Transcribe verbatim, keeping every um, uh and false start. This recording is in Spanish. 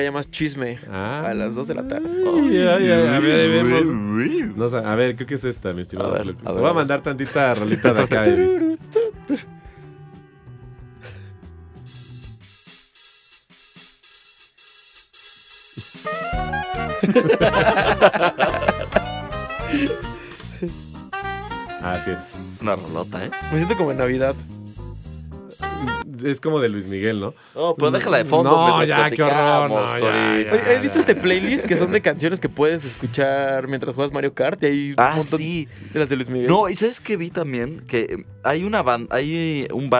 llamas Chisme. Ah, A las dos de la tarde. Ay, ay, ay, a ver, vemos. No, sé, a ver, creo que es esta, mi estimado. A ver, Lucas. a Te ver, voy a a ver. mandar tantita rolita de acá, Eddie. Así es. Una rolota, ¿eh? Me siento como en Navidad. Es como de Luis Miguel, ¿no? No, pero déjala de fondo. No, mientras ya, qué horror. platicamos, No, Cory. ya, Oye, ya. ¿has visto este playlist que son de canciones que puedes escuchar mientras juegas Mario Kart? Y hay Ah, un montón sí. de las de Luis Miguel. No, ¿y sabes qué vi también? Que hay una banda, hay un bar